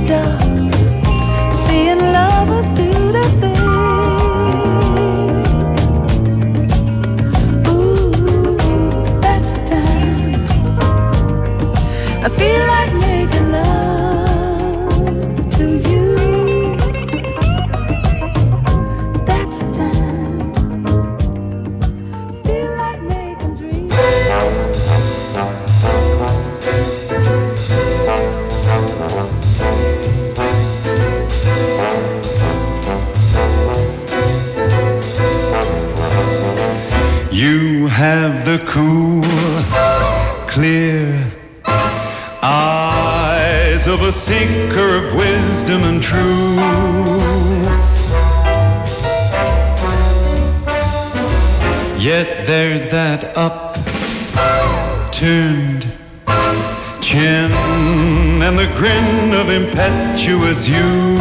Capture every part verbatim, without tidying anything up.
dark, seeing lovers do their thing. Ooh, that's the time I feel like making love to you. That's the time feel like making dreams. You have the cool, clear eyes of a seeker of wisdom and truth. Yet there's that upturned chin and the grin of impetuous youth.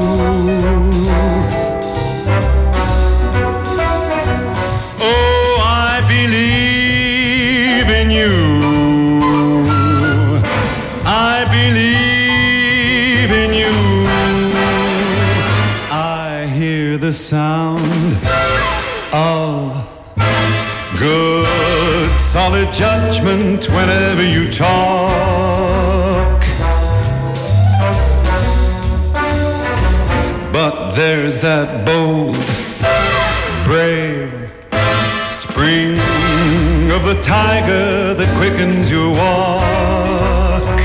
Oh, I believe in you. I believe in you. I hear the sound of good, solid judgment whenever you talk. But there's that bold, brave spring of the tiger that quickens your walk.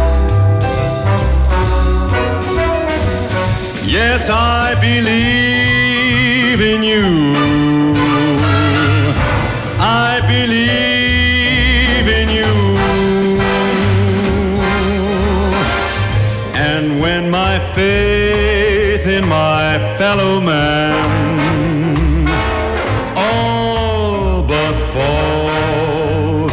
Yes, I believe in you. I believe in you. And when my faith in my fellow man all but falls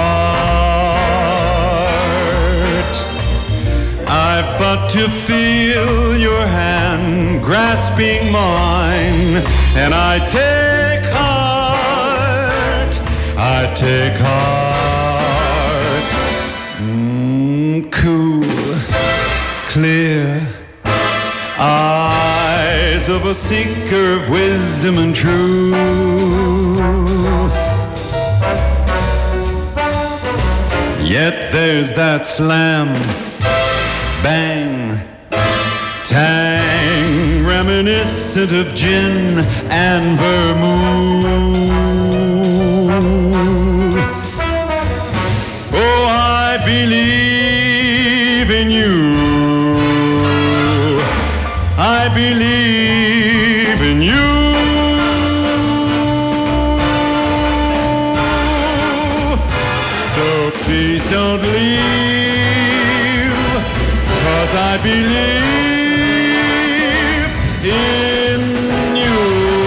apart, I've but to feel your hand grasping mine, and I take heart, I take heart. Mm, cool, clear eyes of a seeker of wisdom and truth. Yet there's that slam, bang, tang, reminiscent of gin and vermouth. Oh, I believe in you. I believe in you. So please don't leave, 'cause I believe in you.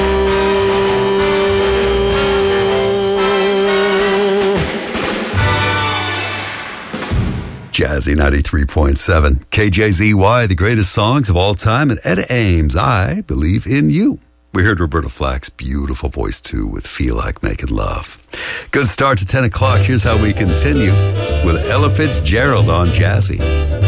Jazzy ninety-three point seven. K J Z Y, the greatest songs of all time. And Etta Ames, I Believe in You. We heard Roberta Flack's beautiful voice, too, with Feel Like Making Love. Good start to ten o'clock. Here's how we continue with Ella Fitzgerald on Jazzy.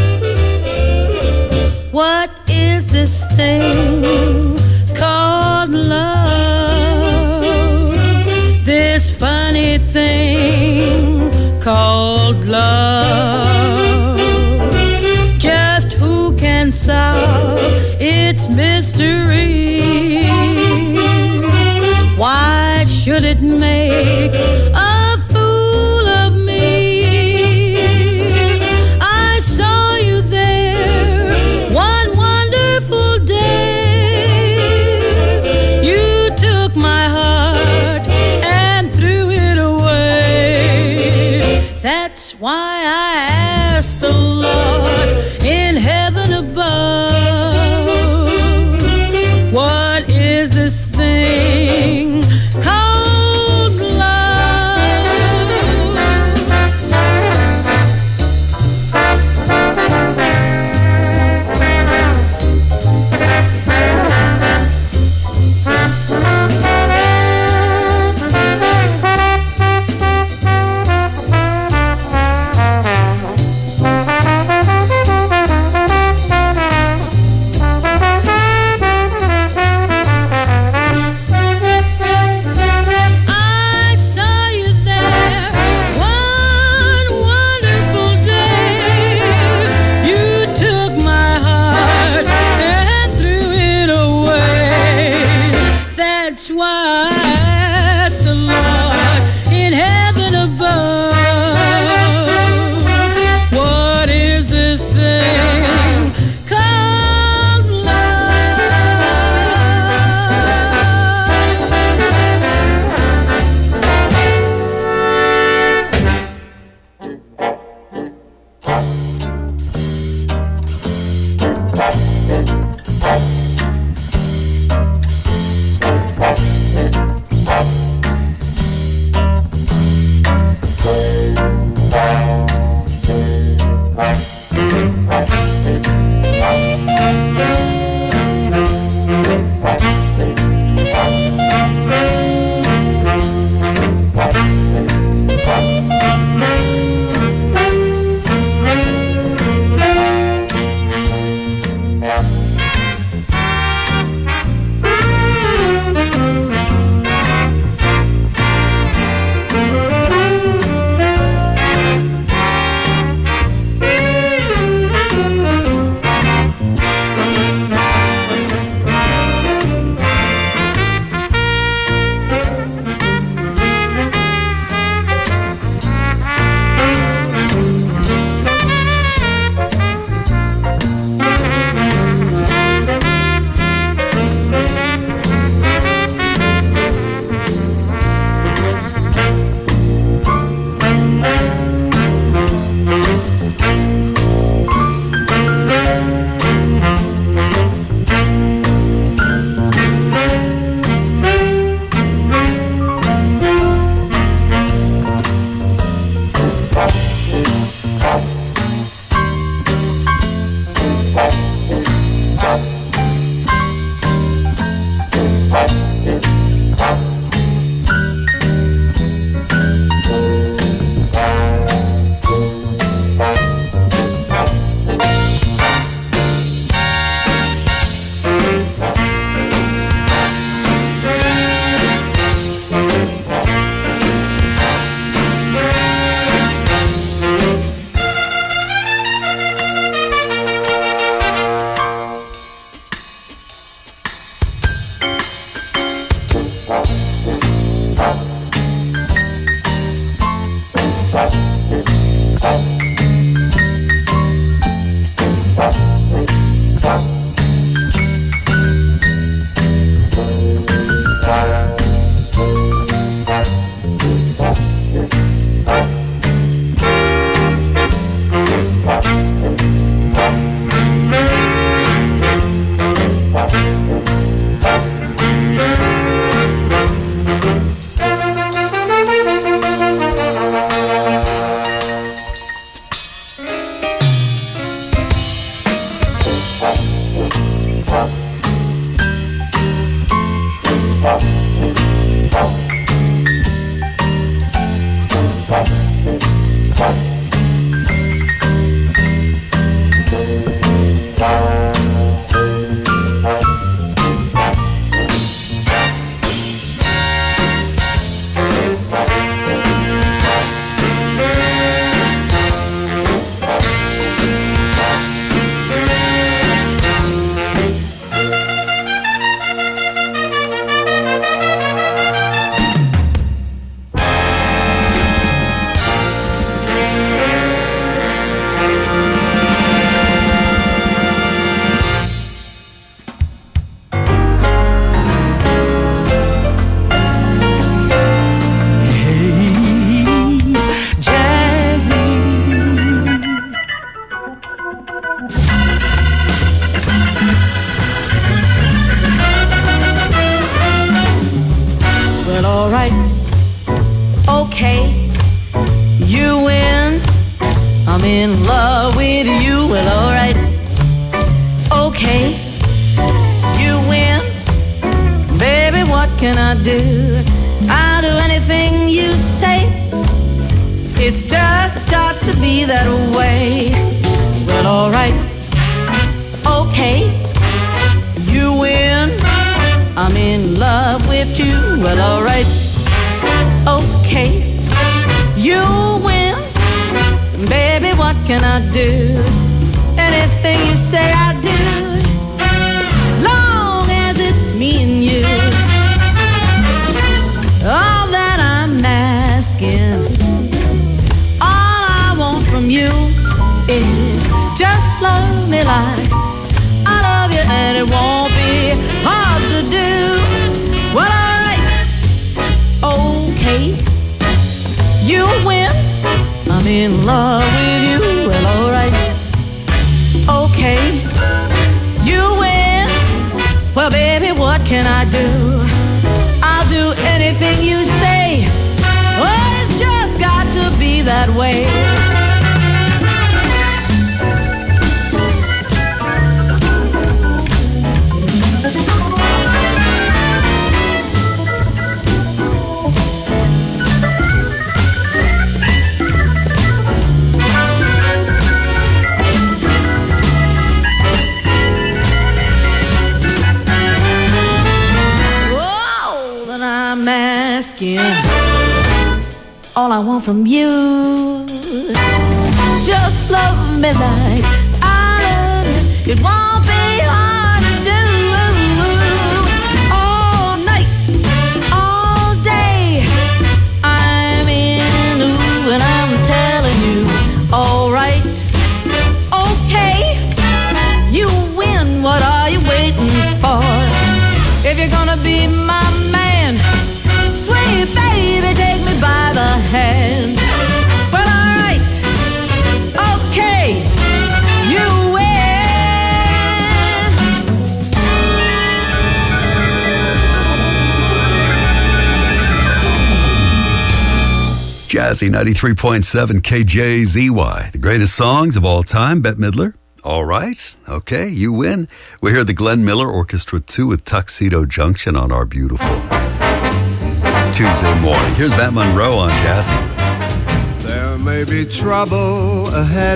What is this thing called love? This funny thing called love. Just who can solve its mystery? Why should it make a fool of me? I saw you there one wonderful day. You took my heart and threw it away. That's why I asked the Lord in heaven above, what is this thing called love? I'm in love with you. Well, alright, okay, you win. Baby, what can I do? I'll do anything you say. It's just got to be that way. Well, alright, okay, you win. I'm in love with you. Well, alright, okay, you win. Baby, what can I do? Anything you say I do, long as it's me and you. All that I'm asking, all I want from you is just love me like I love you, and it won't be hard to do. Well, alright, okay, you win. I'm in love with you. Well, alright, okay, you win. Well, baby, what can I do? I'll do anything you say. Oh, it's just got to be that way. All I want from you, just love me like I love you. It won't be hard to do. All night, all day, I'm in, ooh, and I'm telling you, all right, okay, you win. What are you waiting for? If you're gonna be my man, sweet baby, take me by the hand. Well, alright, okay, you win. Jazzy ninety-three point seven K J Z Y, the greatest songs of all time. Bette Midler. All right, okay, you win. We hear the Glenn Miller Orchestra two with Tuxedo Junction on our beautiful Tuesday morning. Here's Matt Monroe on Jazzy. There may be trouble ahead,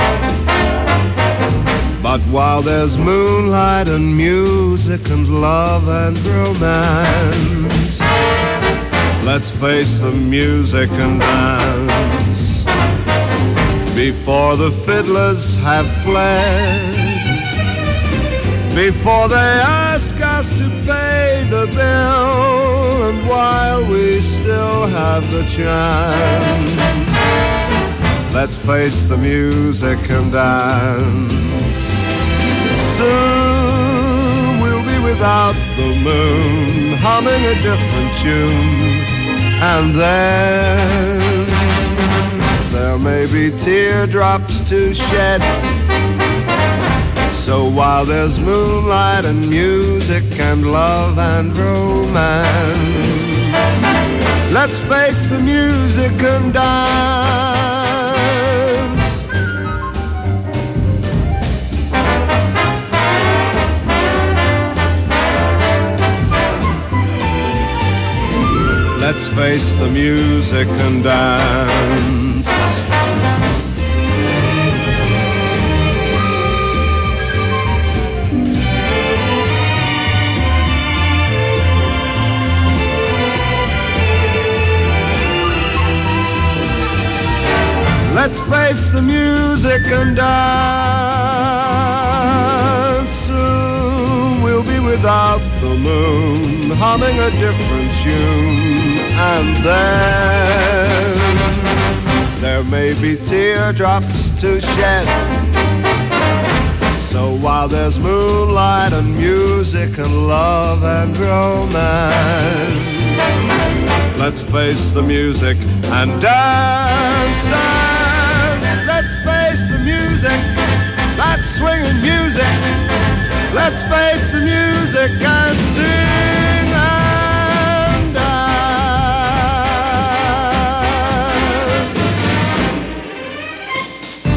but while there's moonlight and music and love and romance, let's face the music and dance. Before the fiddlers have fled, before they ask us to pay the bill, and while we still have the chance, let's face the music and dance. Soon we'll be without the moon, humming a different tune, and then there may be teardrops to shed. So while there's moonlight and music and love and romance, let's face the music and dance. Let's face the music and dance. Let's face the music and dance. Soon we'll be without the moon, humming a different tune, and then there may be teardrops to shed. So while there's moonlight and music and love and romance, let's face the music and dance, dance. Let's face the music, that swinging music. Let's face the music and sing and dance.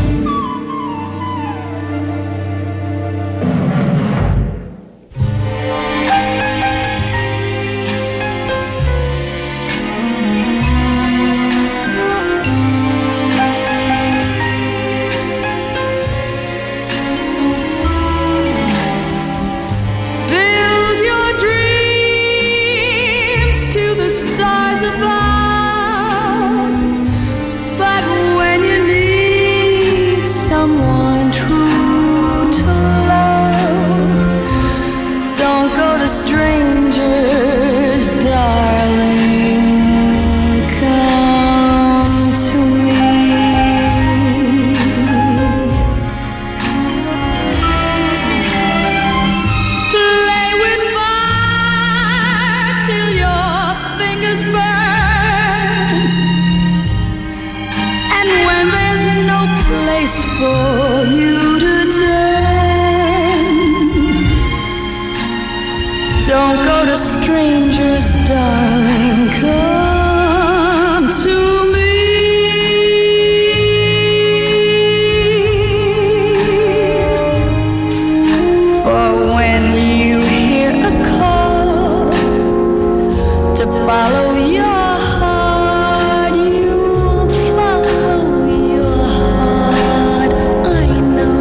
follow your heart, you'll follow your heart, I know.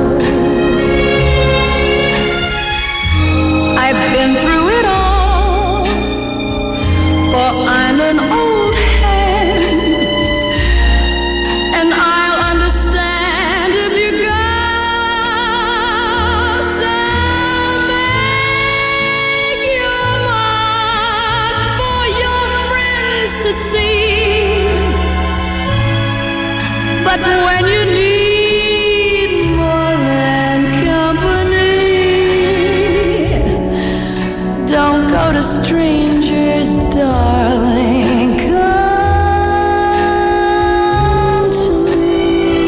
I've been through it all, for I'm an old hand, and I'll understand if you go. So make your mark for your friends to see. But when you need more than company, don't go to strangers, darling. Come to me.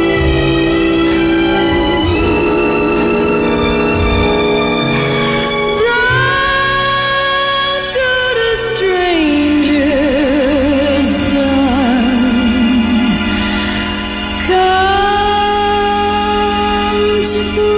Don't go to strangers, darling. Come to me.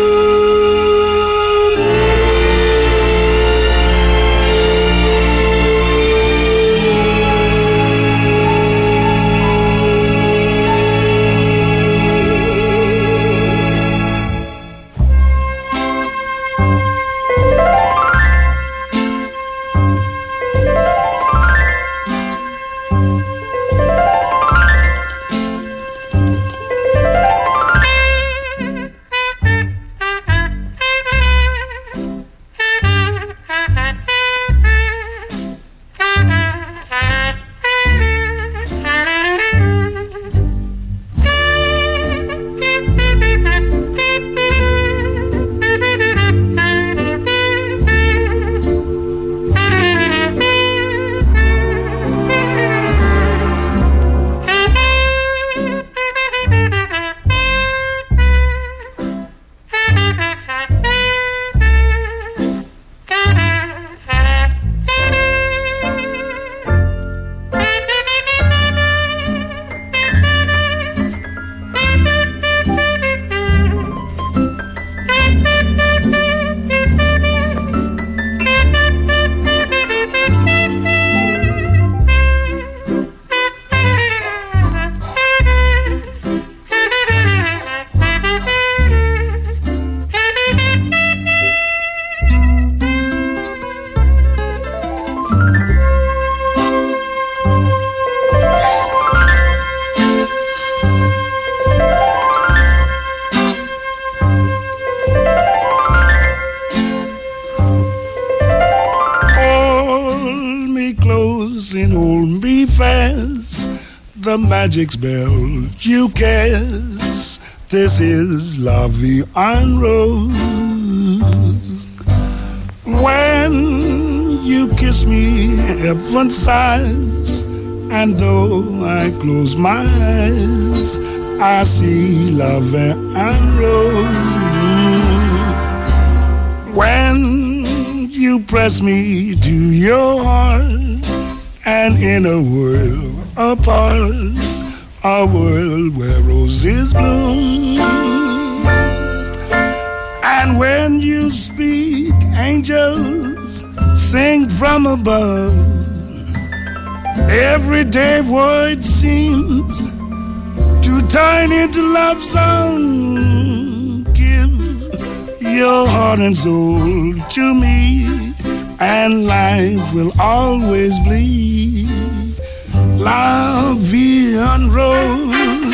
Hold me close and hold me fast. The magic spell you cast. This is La Vie en Rose. When you kiss me, heaven sighs, and though I close my eyes, I see La Vie en Rose. When you press me to your heart, and in a world apart, a world where roses bloom. And when you speak, angels sing from above. Everyday word seems to turn into love song. Give your heart and soul to me, and life will always be La Vie en Rose.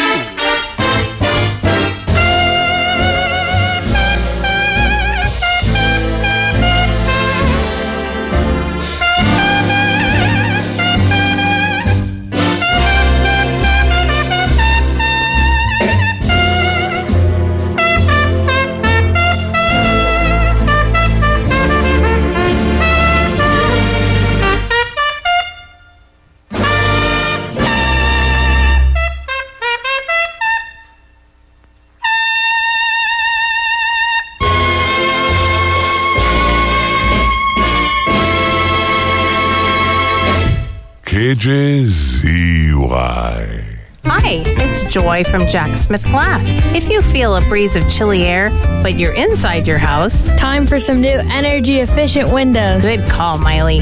K J Z Y. Hi, it's Joy from Jack Smith Glass. If you feel a breeze of chilly air, but you're inside your house, time for some new energy-efficient windows. Good call, Miley.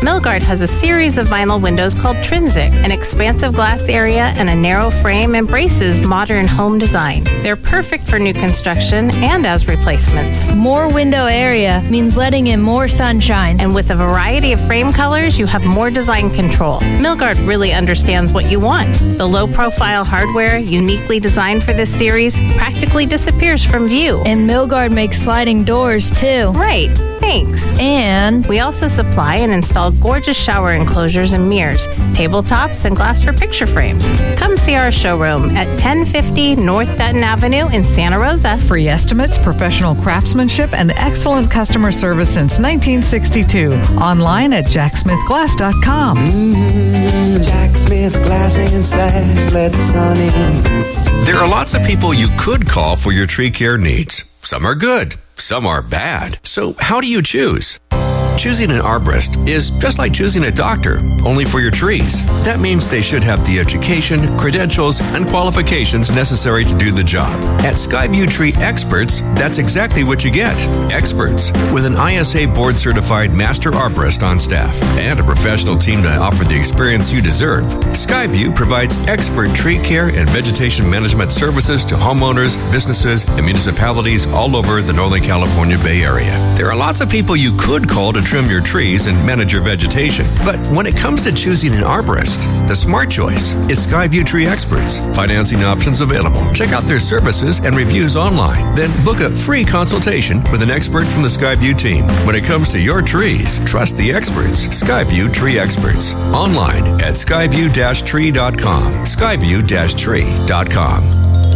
Milgard has a series of vinyl windows called Trinsic. An expansive glass area and a narrow frame embraces modern home design. They're perfect for new construction and as replacements. More window area means letting in more sunshine. And with a variety of frame colors, you have more design control. Milgard really understands what you want. The low-profile hardware, uniquely designed for this series, practically disappears from view. And Milgard makes sliding doors, too. Right. Thanks. And we also supply and install gorgeous shower enclosures and mirrors, tabletops, and glass for picture frames. Come see our showroom at ten fifty North Dutton Avenue in Santa Rosa. Free estimates, professional craftsmanship, and excellent customer service since nineteen sixty-two. Online at jack smith glass dot com. Mm-hmm. Jack Smith Glass and Sass, let the sun in. There are lots of people you could call for your tree care needs. Some are good, some are bad. So how do you choose? Choosing an arborist is just like choosing a doctor, only for your trees. That means they should have the education, credentials, and qualifications necessary to do the job. At Skyview Tree Experts, that's exactly what you get. Experts with an I S A board-certified master arborist on staff and a professional team to offer the experience you deserve. Skyview provides expert tree care and vegetation management services to homeowners, businesses, and municipalities all over the Northern California Bay Area. There are lots of people you could call to trim your trees and manage your vegetation. But when it comes to choosing an arborist, the smart choice is Skyview Tree Experts. Financing options available. Check out their services and reviews online. Then book a free consultation with an expert from the Skyview team. When it comes to your trees, trust the experts. Skyview Tree Experts. Online at skyview dash tree dot com. skyview dash tree dot com.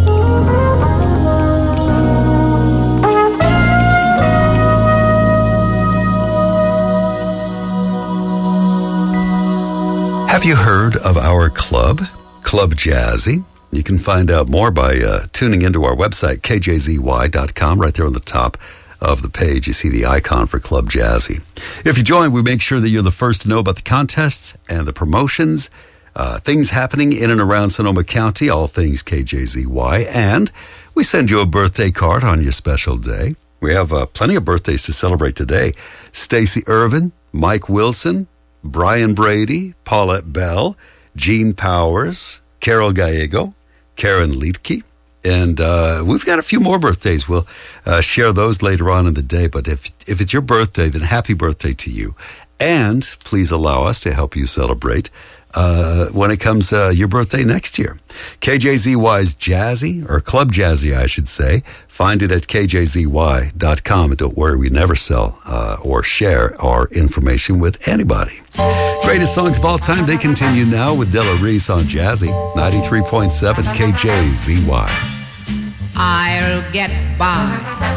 Have you heard of our club, Club Jazzy? You can find out more by uh, tuning into our website, k j z y dot com. Right there on the top of the page, you see the icon for Club Jazzy. If you join, we make sure that you're the first to know about the contests and the promotions, uh, things happening in and around Sonoma County, all things K J Z Y, and we send you a birthday card on your special day. We have uh, plenty of birthdays to celebrate today. Stacy Irvin, Mike Wilson, Brian Brady, Paulette Bell, Gene Powers, Carol Gallego, Karen Liedtke, and uh, we've got a few more birthdays. We'll uh, share those later on in the day, but if if it's your birthday, then happy birthday to you. And please allow us to help you celebrate uh, when it comes uh, your birthday next year. K J Z Y's Jazzy, or Club Jazzy, I should say. Find it at k j z y dot com. And don't worry, we never sell uh, or share our information with anybody. Greatest songs of all time, they continue now with Della Reese on Jazzy, ninety-three point seven K J Z Y. I'll get by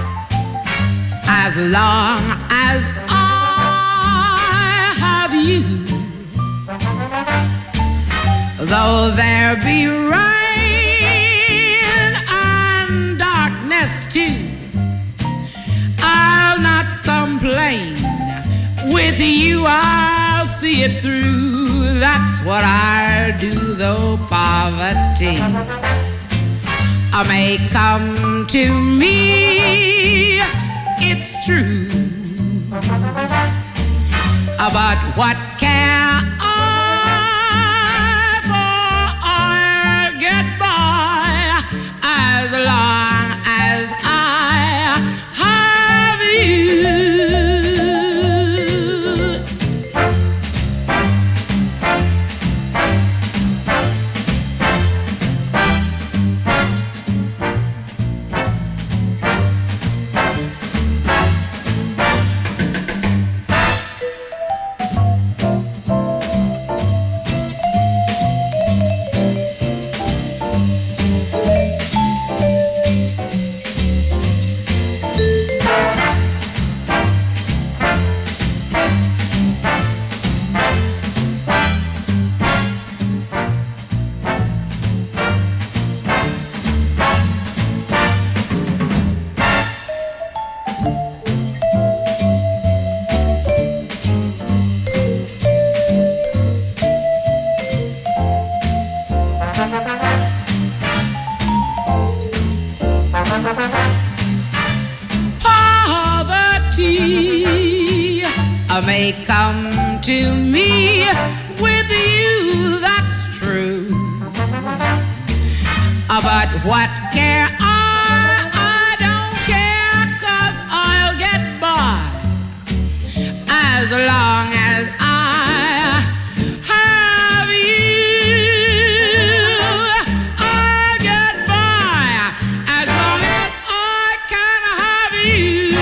as long as I have you. Though there be rain and darkness too, I'll not complain. With you I'll see it through. That's what I'll do, though poverty I may come to me, it's true. But what care I for? I'll get by as long as I have you. Poverty may come to me. With you, that's true. But what care I? I don't care, 'cause I'll get by as long as I have you. I'll get by as long as I can have you.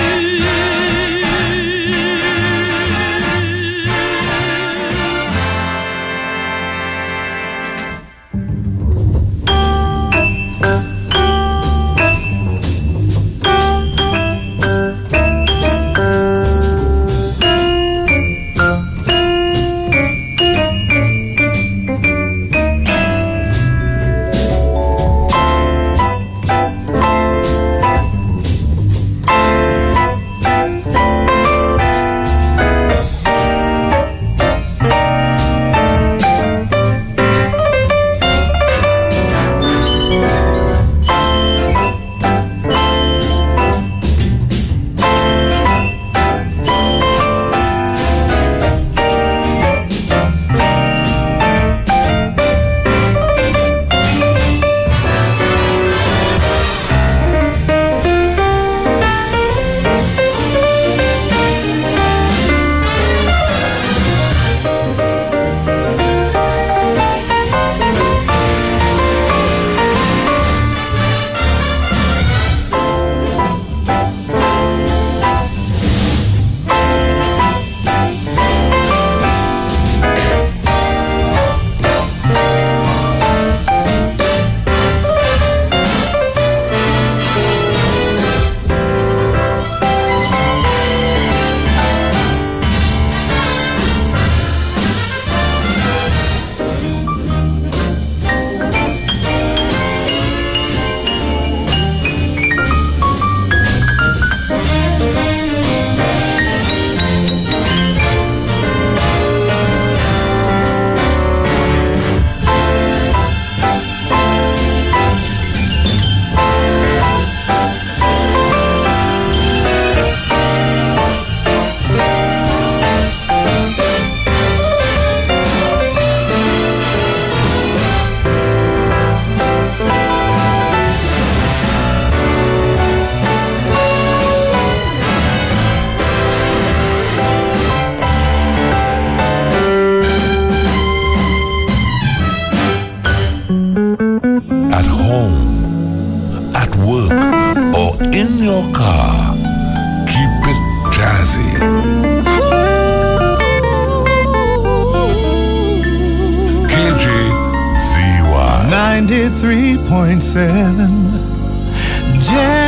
ninety-three point seven Jazz